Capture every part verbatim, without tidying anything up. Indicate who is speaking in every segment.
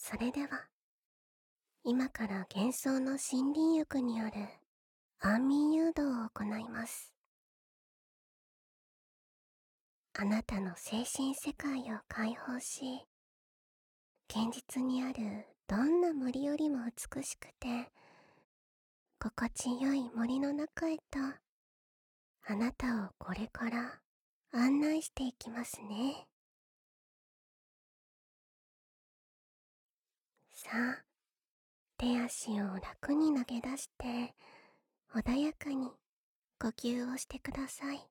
Speaker 1: それでは、今から幻想の森林浴による安眠誘導を行います。あなたの精神世界を解放し、現実にあるどんな森よりも美しくて、心地よい森の中へと、あなたをこれから案内していきますね。さあ、手足を楽に投げ出して、穏やかに呼吸をしてください。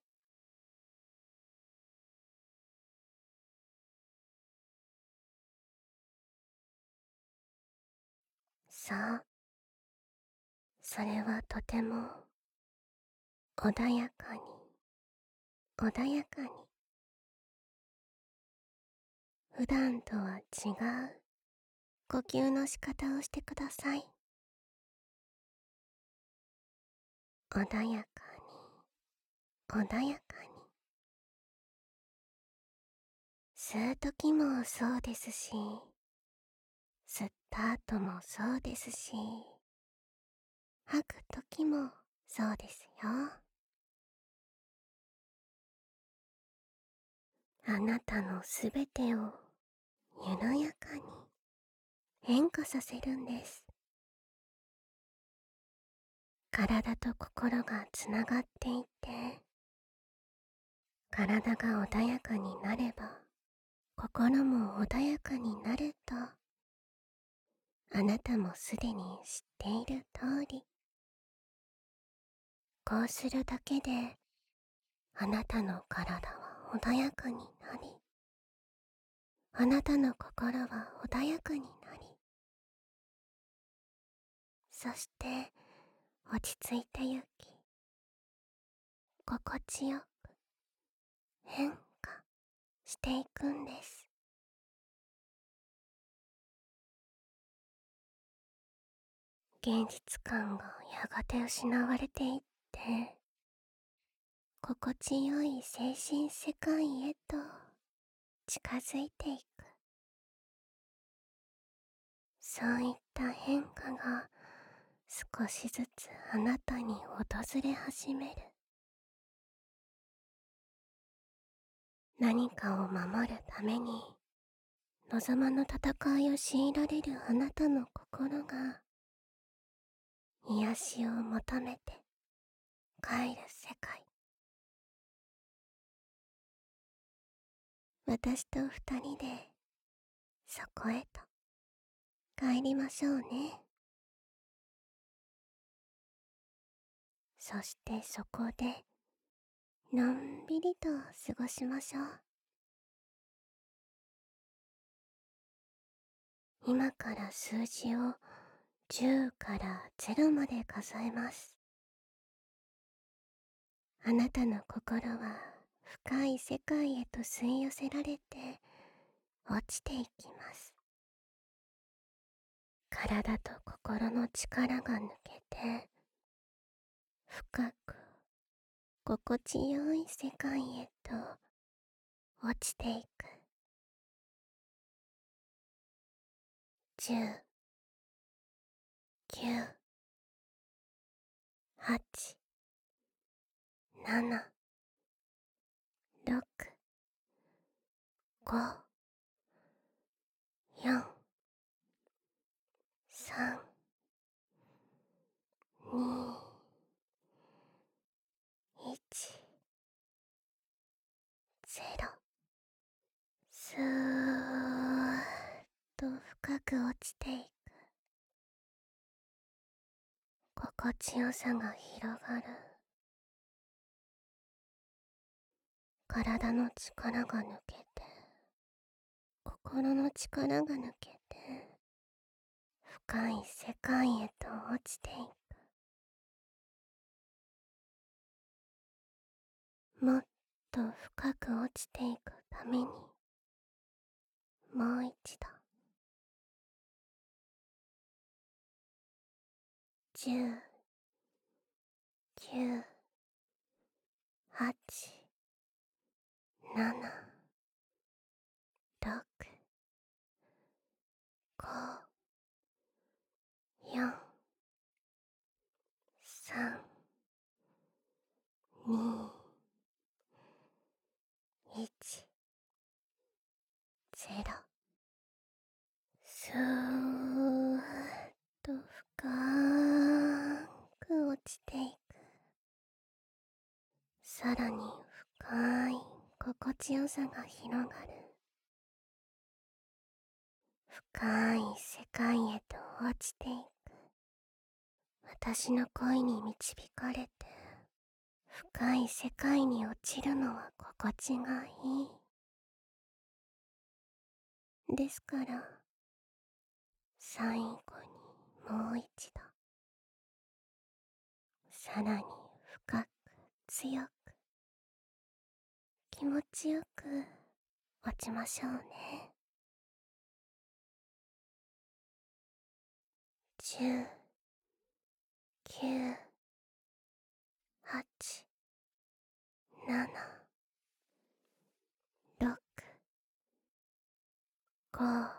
Speaker 1: そう、それはとても穏やかに、穏やかに、普段とは違う呼吸の仕方をしてください。穏やかに、穏やかに。吸う時もそうですし、吸った後もそうですし、吐く時もそうですよ。あなたのすべてを緩やかに変化させるんです。体と心がつながっていて、体が穏やかになれば、心も穏やかになると、あなたもすでに知っている通り、こうするだけで、あなたの体は穏やかになり、あなたの心は穏やかになり、そして落ち着いてゆき、心地よく変化していくんです。現実感がやがて失われていって、心地よい精神世界へと近づいていく。そういった変化が少しずつあなたに訪れ始める。何かを守るために望まぬ戦いを強いられるあなたの心が、癒しを求めて帰る世界。私と二人でそこへと帰りましょうね。そしてそこでのんびりと過ごしましょう。今から数字をじゅうからゼロまで数えます。あなたの心は深い世界へと吸い寄せられて落ちていきます。体と心の力が抜けて、深く心地よい世界へと落ちていく。じゅう、きゅう、はち、なな、ろく、ご、よん、さん、に、いち、ゼロ。スーッと深く落ちていく。心地よさが広がる。体の力が抜けて、心の力が抜けて、深い世界へと落ちていく。もっと深く落ちていくために、もう一度。じゅう、きゅう、はち、なな、ろく、 ご、よん、さん、に、いち、ゼロ。スーッと深く落ちていく。さらに深い心地よさが広がる。深い世界へと落ちていく。私の恋に導かれて深い世界に落ちるのは心地がいい。ですから最後にもう一度さらに深く強く気持ちよく落ちましょうね。じゅう、きゅう、はち、なな、ろく、ご、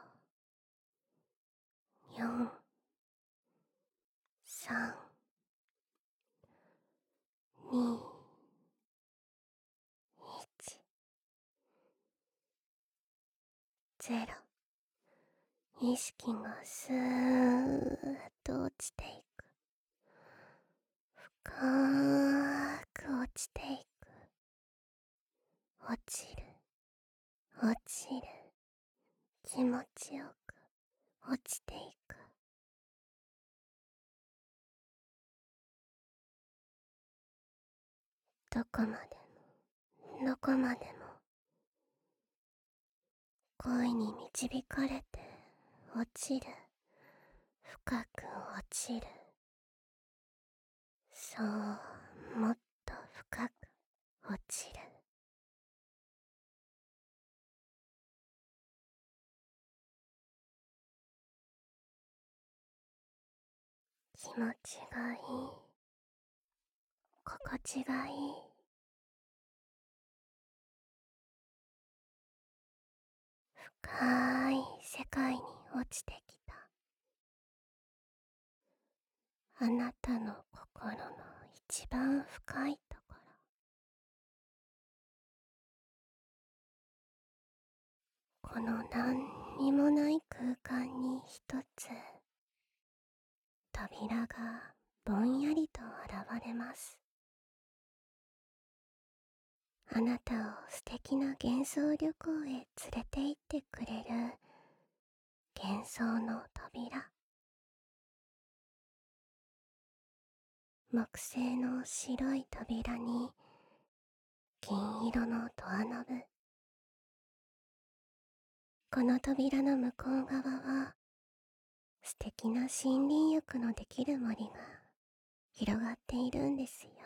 Speaker 1: よん、さん、に、いち、ゼロ。意識がスーッと落ちていく。深く落ちていく。落ちる、落ちる。気持ちよく落ちていく。どこまでも、どこまでも恋に導かれて落ちる。深く落ちる。そう、もっと深く落ちる。気持ちがいい。心地がいい。深い世界に落ちてきた。あなたの心の一番深いところ。この何にもない空間に一つ扉がぼんやりと現れます。あなたを素敵な幻想旅行へ連れて行ってくれる幻想の扉。木製の白い扉に金色のドアノブ。この扉の向こう側は素敵な森林浴のできる森が広がっているんですよ。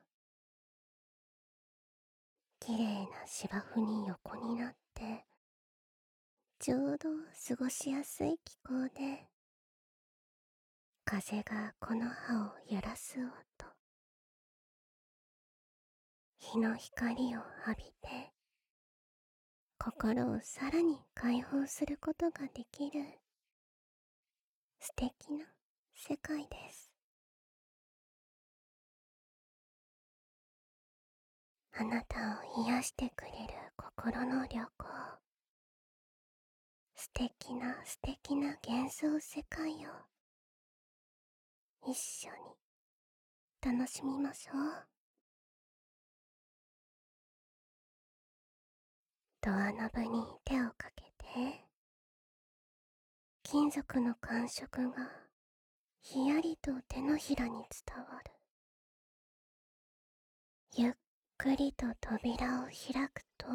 Speaker 1: 綺麗な芝生に横になってちょうど過ごしやすい気候で、風がこの葉を揺らす音、日の光を浴びて心をさらに解放することができる素敵な世界です。あなたを癒してくれる心の旅行。素敵な素敵な幻想世界を一緒に楽しみましょう。ドアノブに手をかけて、金属の感触がひやりと手のひらに伝わる。ゆっくりと扉を開くと、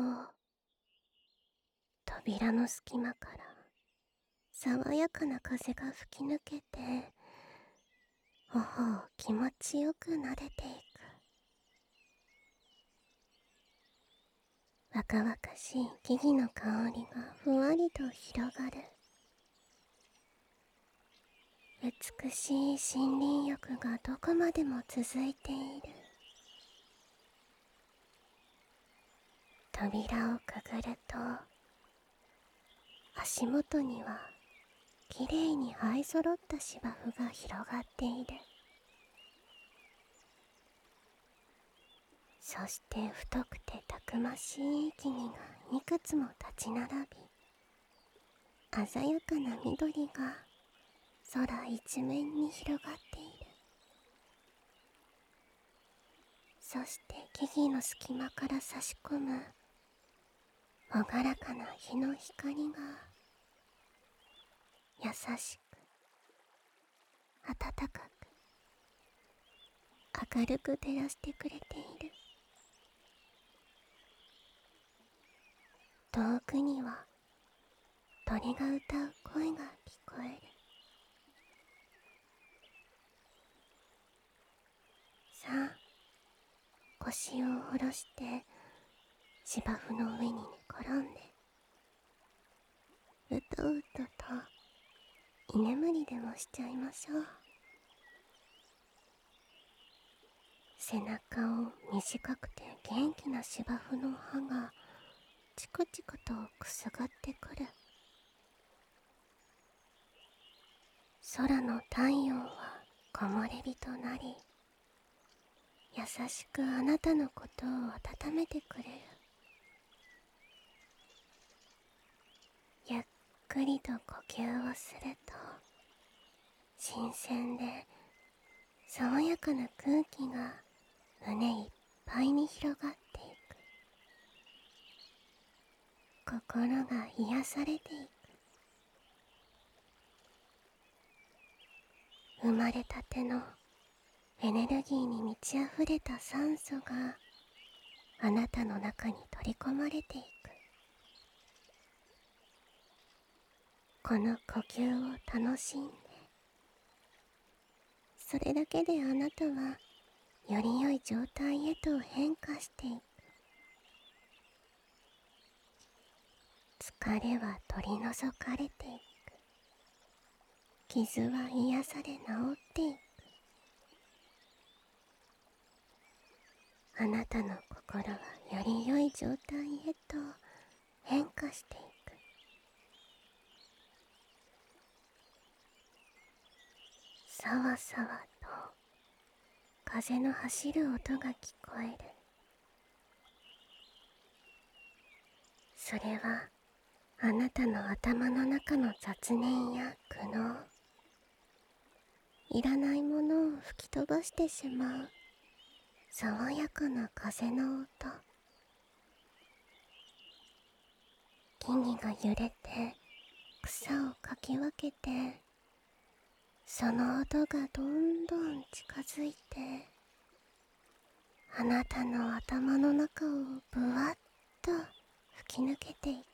Speaker 1: 扉の隙間から爽やかな風が吹き抜けて、頬を気持ちよく撫でていく。若々しい木々の香りがふわりと広がる。美しい森林浴がどこまでも続いている。扉をくぐると足元にはきれいに生え揃った芝生が広がっている。そして太くてたくましい木々がいくつも立ち並び、鮮やかな緑が空一面に広がっている。そして木々の隙間から差し込む朗らかな日の光が優しく暖かく明るく照らしてくれている。遠くには鳥が歌う声が聞こえる。さあ、腰を下ろして芝生の上に寝転んで、うとうとと居眠りでもしちゃいましょう。背中を短くて元気な芝生の葉がチクチクとくすぐってくる。空の太陽は木漏れ日となり、優しくあなたのことを温めてくれる。ゆっくりと呼吸をすると、新鮮で爽やかな空気が胸いっぱいに広がっていく。心が癒されていく。生まれたてのエネルギーに満ち溢れた酸素があなたの中に取り込まれていく。この呼吸を楽しんで、それだけであなたはより良い状態へと変化していく。疲れは取り除かれていく。傷は癒され治っていく。あなたの心はより良い状態へと変化していく。さわさわと風の走る音が聞こえる。それはあなたの頭の中の雑念や苦悩、いらないものを吹き飛ばしてしまう爽やかな風の音。木々が揺れて草をかき分けて、その音がどんどん近づいて、あなたの頭の中をぶわっと吹き抜けていく。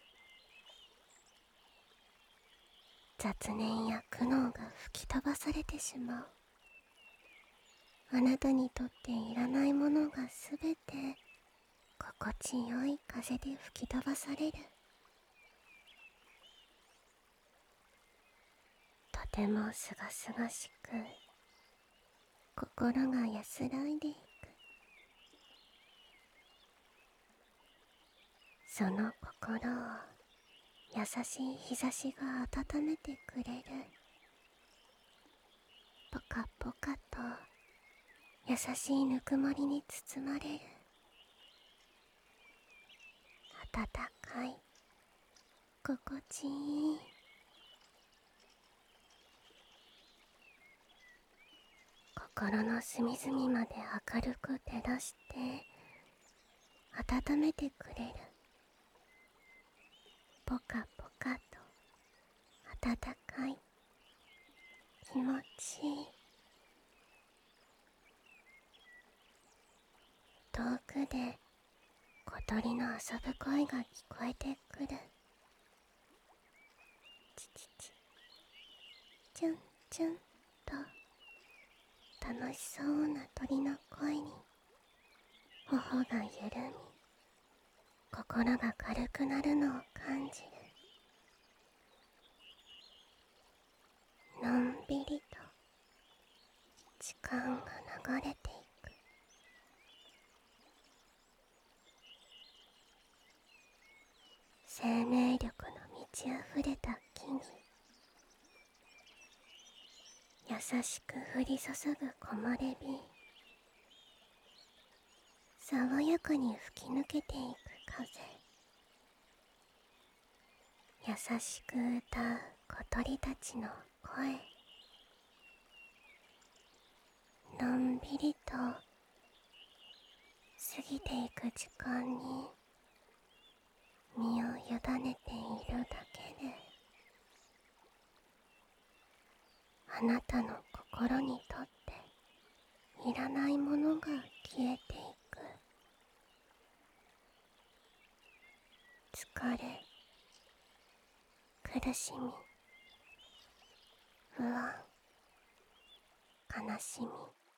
Speaker 1: 雑念や苦悩が吹き飛ばされてしまう。あなたにとっていらないものがすべて心地よい風で吹き飛ばされる。とてもすがすがしく、心が安らいでいく。その心を優しい日差しが温めてくれる。ポカポカと優しいぬくもりに包まれる。暖かい、心地いい。心の隅々まで明るく照らして温めてくれる。ポカポカと暖かい、気持ちいい。遠くで小鳥の遊ぶ声が聞こえてくる。チチチ、チュンチュンと楽しそうな鳥の声に頬が緩み、心が軽くなるのを感じる。のんびりと時間が流れていく。生命力の満ち溢れた木々、 優しく降り注ぐ木漏れ日、爽やかに吹き抜けていく風、優しく歌う小鳥たちの声、のんびりと過ぎていく時間に身を委ねているだけで、あなたの心にとっていらないものが消えていく。疲れ、苦しみ、不安、悲しみ、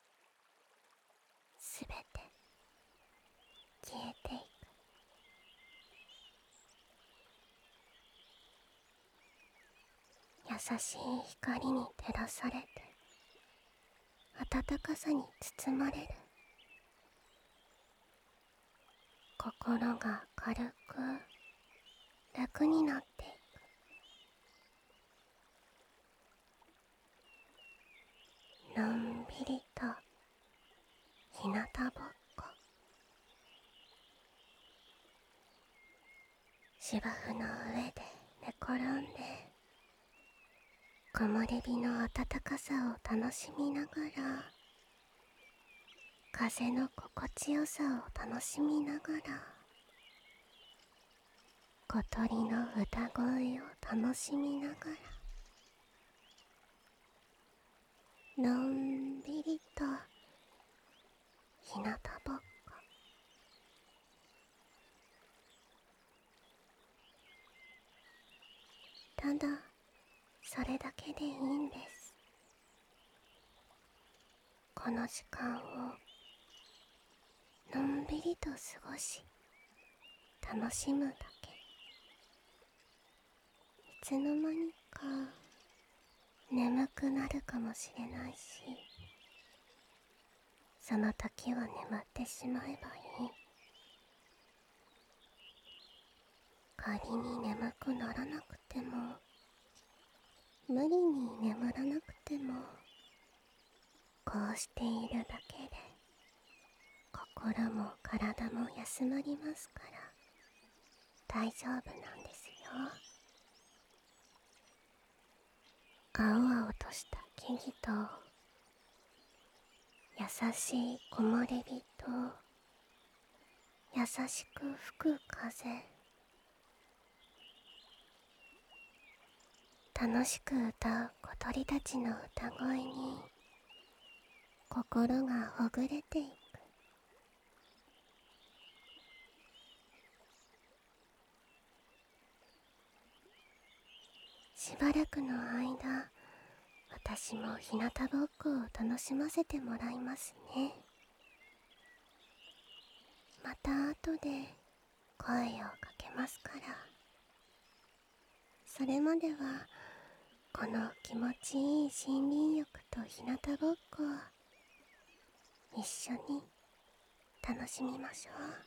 Speaker 1: すべて消えていく。優しい光に照らされて、暖かさに包まれる。心が軽く楽になっていく。のんびりと日向ぼっこ、芝生の上で寝転んで木漏れ日の暖かさを楽しみながら、風の心地よさを楽しみながら、小鳥の歌声を楽しみながら、のんびりと日向ぼっこ。ただそれだけでいいんです。この時間をのんびりと過ごし、楽しむだけ。いつの間にか眠くなるかもしれないし、その時は眠ってしまえばいい。仮に眠くならなくても、無理に眠らなくても、こうしているだけで心も体も休まりますから、大丈夫なんですよ。青々とした木々と、優しい木漏れ日と、優しく吹く風、楽しく歌う小鳥たちの歌声に心がほぐれていく。しばらくの間、私も日向ぼっこを楽しませてもらいますね。また後で声をかけますから。それまではこの気持ちいい森林浴と日向ぼっこを一緒に楽しみましょう。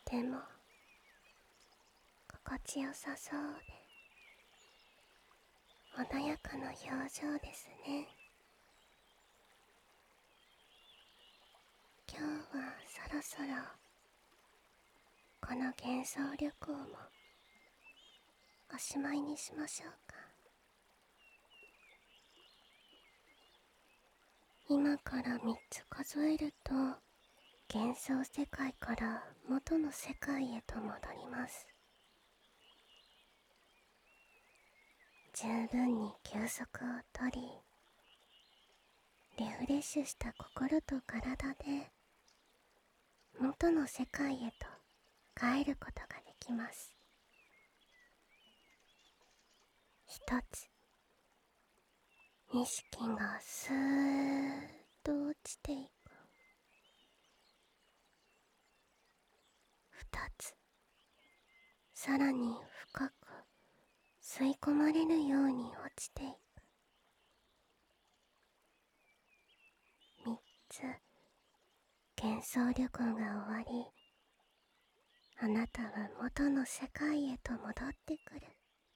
Speaker 1: ても心地よさそうで穏やかな表情ですね。今日はそろそろこの幻想旅行もおしまいにしましょうか。今からみっつ数えると幻想世界から元の世界へと戻ります。十分に休息をとり、リフレッシュした心と体で元の世界へと帰ることができます。一つ、意識がスーッと落ちていく。二つ、さらに深く吸い込まれるように落ちていく。三つ、幻想旅行が終わり、あなたは元の世界へと戻ってくる。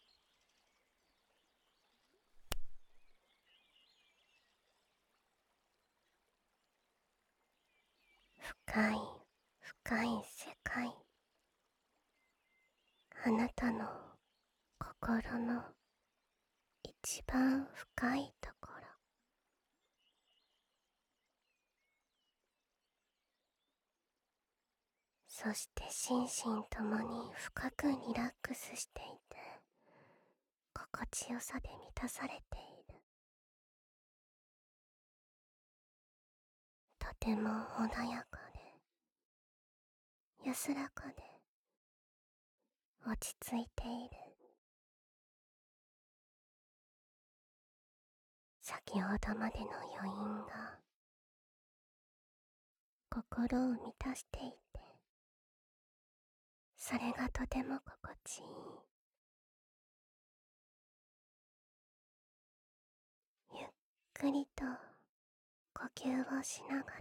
Speaker 1: 深い深い世界、あなたの心の一番深いところ。そして心身ともに深くリラックスしていて、心地よさで満たされている。とても穏やかで安らかで落ち着いている。先ほどまでの余韻が心を満たしていて、それがとても心地いい。ゆっくりと呼吸をしながら、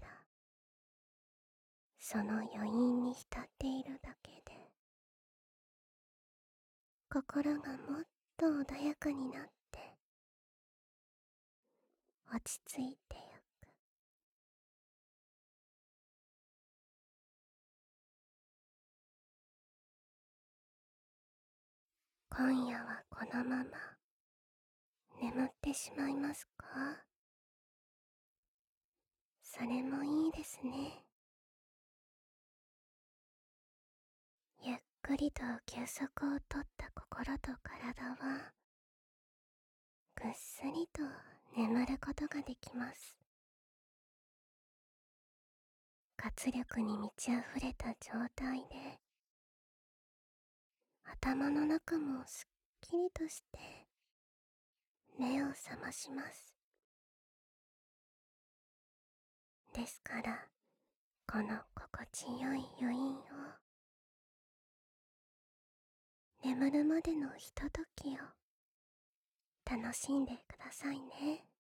Speaker 1: その余韻に浸っているだけで、心がもっと穏やかになって落ち着いてゆく。今夜はこのまま眠ってしまいますか？それもいいですね。ゆっくりと休息をとった心と体はぐっすりと眠ることができます。活力に満ち溢れた状態で、頭の中もすっきりとして目を覚まします。ですから、この心地よい余韻を眠るまでのひとときを楽しんでくださいね。